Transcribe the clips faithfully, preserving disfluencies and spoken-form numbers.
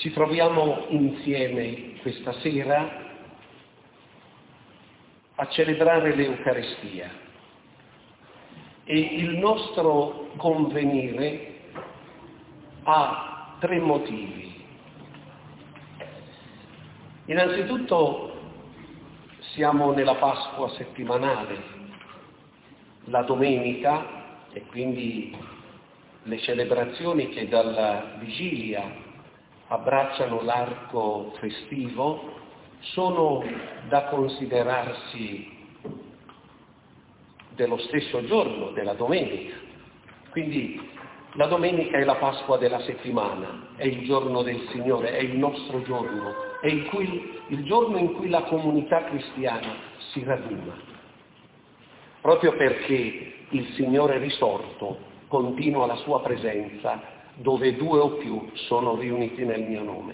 Ci troviamo insieme questa sera a celebrare l'Eucaristia e il nostro convenire ha tre motivi. Innanzitutto siamo nella Pasqua settimanale, la domenica e quindi le celebrazioni che dalla vigilia abbracciano l'arco festivo sono da considerarsi dello stesso giorno, della domenica. Quindi la domenica è la Pasqua della settimana, è il giorno del Signore, è il nostro giorno, è il, cui, il giorno in cui la comunità cristiana si raduna. Proprio perché il Signore risorto continua la sua presenza dove due o più sono riuniti nel mio nome.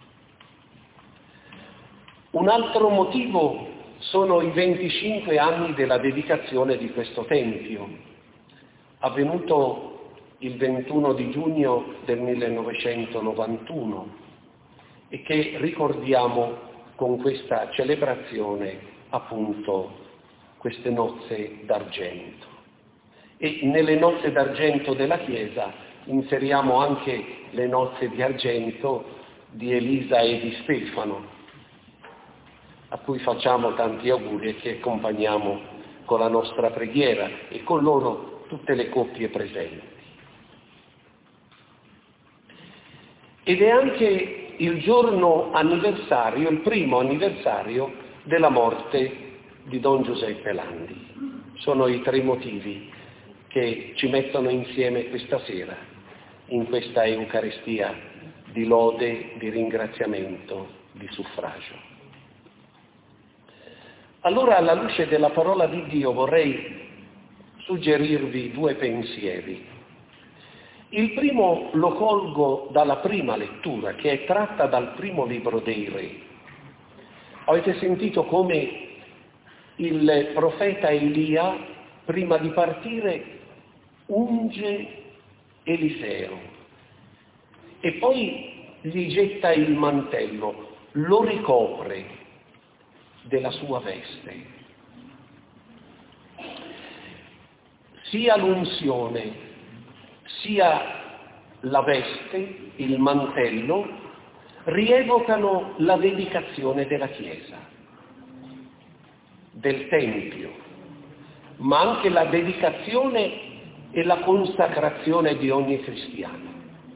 Un altro motivo sono i venticinque anni della dedicazione di questo Tempio, avvenuto il ventuno di giugno del millenovecentonovantuno e che ricordiamo con questa celebrazione, appunto, queste nozze d'argento. E nelle nozze d'argento della Chiesa inseriamo anche le nozze di argento di Elisa e di Stefano, a cui facciamo tanti auguri e che accompagniamo con la nostra preghiera e con loro tutte le coppie presenti. Ed è anche il giorno anniversario, il primo anniversario della morte di Don Giuseppe Landi. Sono i tre motivi che ci mettono insieme questa sera, in questa Eucaristia di lode, di ringraziamento, di suffragio. Allora, alla luce della parola di Dio, vorrei suggerirvi due pensieri. Il primo lo colgo dalla prima lettura, che è tratta dal primo libro dei Re. Avete sentito come il profeta Elia, prima di partire, unge Eliseo e poi gli getta il mantello, lo ricopre della sua veste. Sia l'unzione, sia la veste, il mantello, rievocano la dedicazione della Chiesa, del Tempio, ma anche la dedicazione e la consacrazione di ogni cristiano.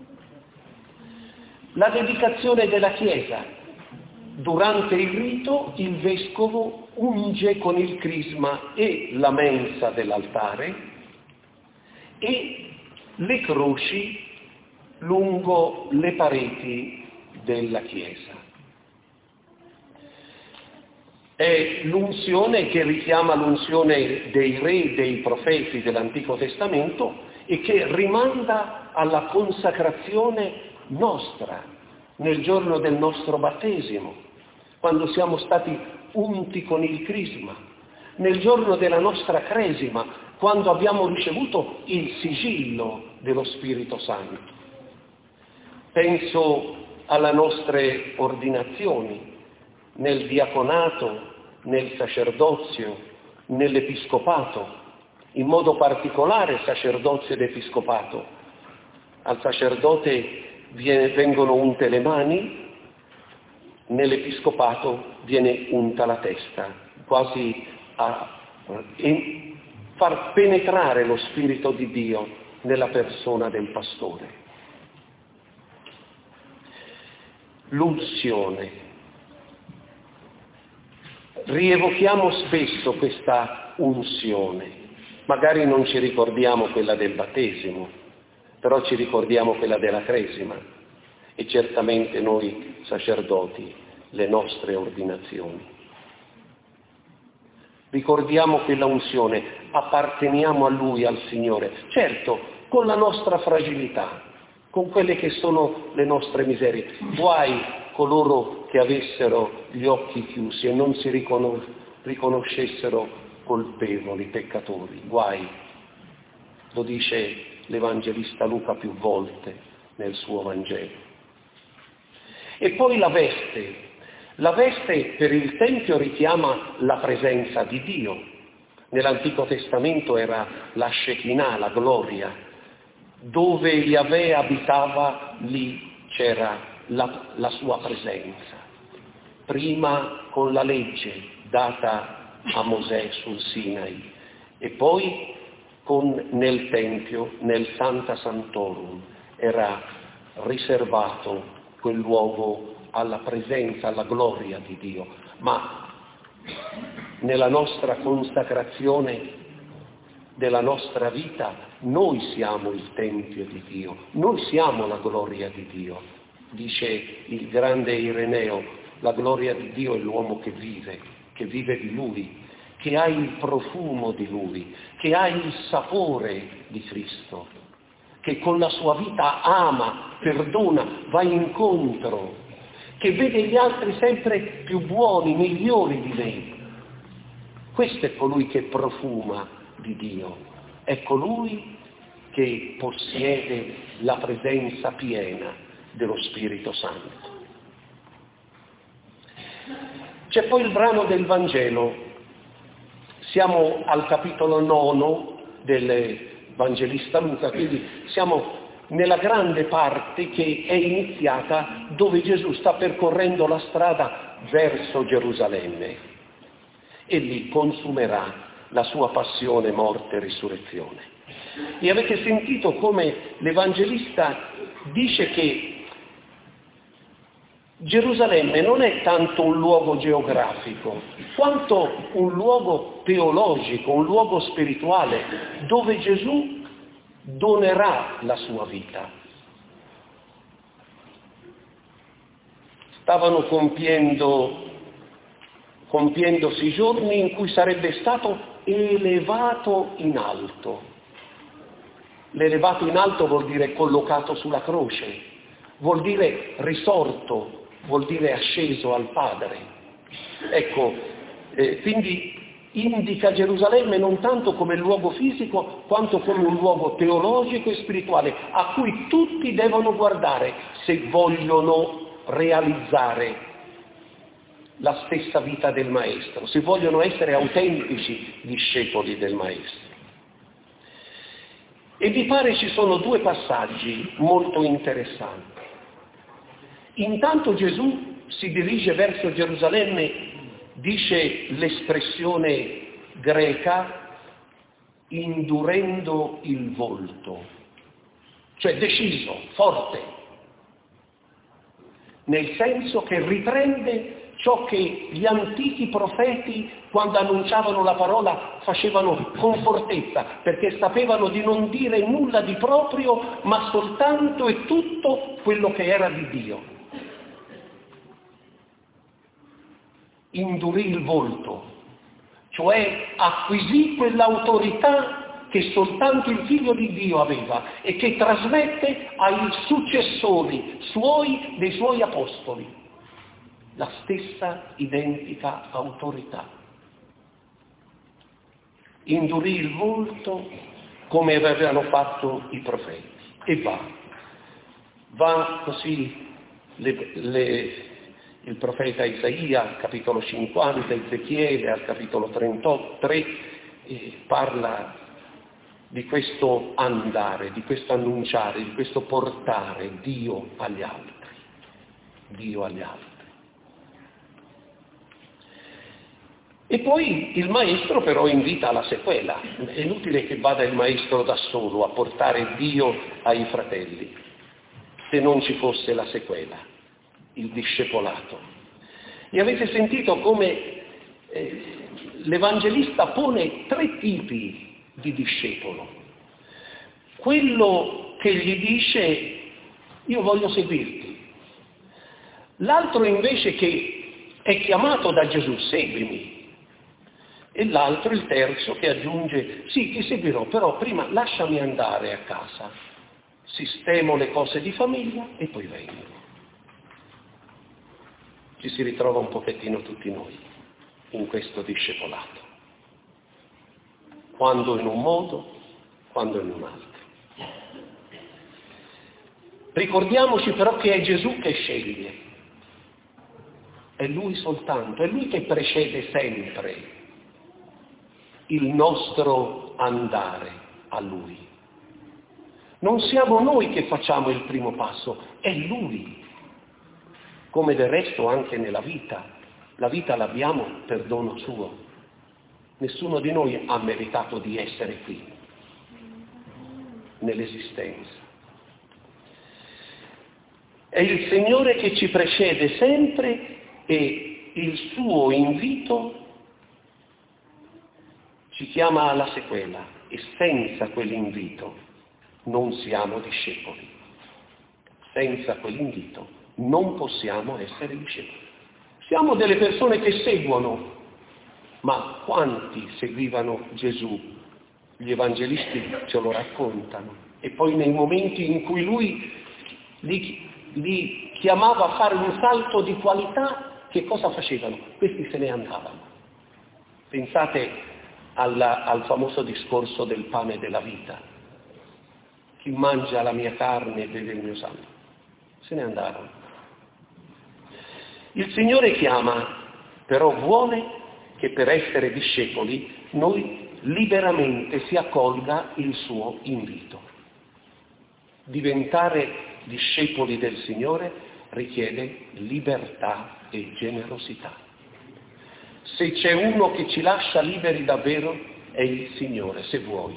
La dedicazione della Chiesa. Durante il rito il vescovo unge con il crisma e la mensa dell'altare e le croci lungo le pareti della Chiesa. È l'unzione che richiama l'unzione dei re e dei profeti dell'Antico Testamento e che rimanda alla consacrazione nostra nel giorno del nostro battesimo, quando siamo stati unti con il crisma, nel giorno della nostra cresima, quando abbiamo ricevuto il sigillo dello Spirito Santo. Penso alle nostre ordinazioni, nel diaconato, nel sacerdozio, nell'episcopato, in modo particolare sacerdozio ed episcopato. Al sacerdote viene, vengono unte le mani, nell'episcopato viene unta la testa, quasi a, a far penetrare lo Spirito di Dio nella persona del pastore. L'unzione. Rievochiamo spesso questa unzione, magari non ci ricordiamo quella del battesimo, però ci ricordiamo quella della cresima e certamente noi sacerdoti le nostre ordinazioni. Ricordiamo quella unzione, apparteniamo a Lui, al Signore, certo con la nostra fragilità, con quelle che sono le nostre miserie. Guai coloro che avessero gli occhi chiusi e non si riconos- riconoscessero colpevoli, peccatori. Guai, lo dice l'Evangelista Luca più volte nel suo Vangelo. E poi la veste. La veste per il Tempio richiama la presenza di Dio. Nell'Antico Testamento era la Shekinah, la gloria. Dove Yahweh abitava, lì c'era la, la sua presenza. Prima con la legge data a Mosè sul Sinai e poi con, nel Tempio, nel Santa Santorum, era riservato quel luogo alla presenza, alla gloria di Dio. Ma nella nostra consacrazione della nostra vita noi siamo il Tempio di Dio, noi siamo la gloria di Dio. Dice il grande Ireneo, la gloria di Dio è l'uomo che vive, che vive di Lui, che ha il profumo di Lui, che ha il sapore di Cristo, che con la sua vita ama, perdona, va incontro, che vede gli altri sempre più buoni, migliori di me. Questo è colui che profuma di Dio, è colui che possiede la presenza piena dello Spirito Santo. C'è poi il brano del Vangelo. Siamo al capitolo nono del Vangelista Luca, quindi siamo nella grande parte che è iniziata dove Gesù sta percorrendo la strada verso Gerusalemme e lì consumerà la sua passione, morte e risurrezione. E avete sentito come l'Evangelista dice che Gerusalemme non è tanto un luogo geografico, quanto un luogo teologico, un luogo spirituale, dove Gesù donerà la sua vita. Stavano compiendo, compiendosi giorni in cui sarebbe stato elevato in alto. L'elevato in alto vuol dire collocato sulla croce, vuol dire risorto, vuol dire asceso al Padre. Ecco, eh, quindi indica Gerusalemme non tanto come luogo fisico, quanto come un luogo teologico e spirituale a cui tutti devono guardare se vogliono realizzare la stessa vita del Maestro, se vogliono essere autentici discepoli del Maestro. E mi pare ci sono due passaggi molto interessanti. Intanto Gesù si dirige verso Gerusalemme, dice l'espressione greca, indurendo il volto, cioè deciso, forte, nel senso che riprende ciò che gli antichi profeti, quando annunciavano la parola, facevano con fortezza, perché sapevano di non dire nulla di proprio, ma soltanto e tutto quello che era di Dio. Indurì il volto, cioè acquisì quell'autorità che soltanto il Figlio di Dio aveva e che trasmette ai successori suoi, dei suoi apostoli, la stessa identica autorità. Indurì il volto come avevano fatto i profeti e va, va così le, le il profeta Isaia, capitolo cinquanta, Ezechiele, al capitolo trentatré, eh, parla di questo andare, di questo annunciare, di questo portare Dio agli altri. Dio agli altri. E poi il maestro però invita alla sequela. È inutile che vada il maestro da solo a portare Dio ai fratelli, se non ci fosse la sequela, il discepolato. E avete sentito come eh, l'Evangelista pone tre tipi di discepolo. Quello che gli dice io voglio seguirti. L'altro invece che è chiamato da Gesù, seguimi. E l'altro, il terzo, che aggiunge sì, ti seguirò, però prima lasciami andare a casa, sistemo le cose di famiglia e poi vengo. Ci si ritrova un pochettino tutti noi in questo discepolato, quando in un modo, quando in un altro. Ricordiamoci però che è Gesù che sceglie, è Lui soltanto, è Lui che precede sempre il nostro andare a Lui. Non siamo noi che facciamo il primo passo, è Lui. Come del resto anche nella vita. La vita l'abbiamo per dono suo. Nessuno di noi ha meritato di essere qui, nell'esistenza. È il Signore che ci precede sempre e il suo invito ci chiama alla sequela e senza quell'invito non siamo discepoli. Senza quell'invito non possiamo essere discepoli. Siamo delle persone che seguono, ma quanti seguivano Gesù? Gli evangelisti ce lo raccontano. E poi nei momenti in cui lui li, li chiamava a fare un salto di qualità, che cosa facevano? Questi se ne andavano. Pensate alla, al famoso discorso del pane della vita. Chi mangia la mia carne e beve il mio sangue. Se ne andarono. Il Signore chiama, però vuole che per essere discepoli noi liberamente si accolga il suo invito. Diventare discepoli del Signore richiede libertà e generosità. Se c'è uno che ci lascia liberi davvero è il Signore, se vuoi.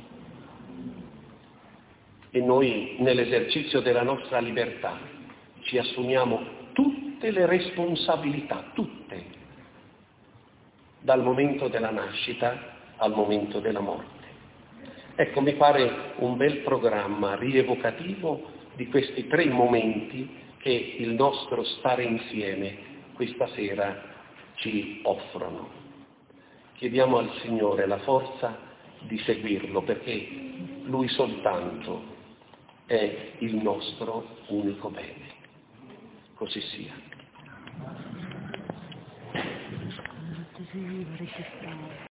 E noi nell'esercizio della nostra libertà ci assumiamo tutte le responsabilità, tutte, dal momento della nascita al momento della morte. Ecco, mi pare un bel programma rievocativo di questi tre momenti che il nostro stare insieme questa sera ci offrono. Chiediamo al Signore la forza di seguirlo, perché Lui soltanto è il nostro unico bene. Così sia.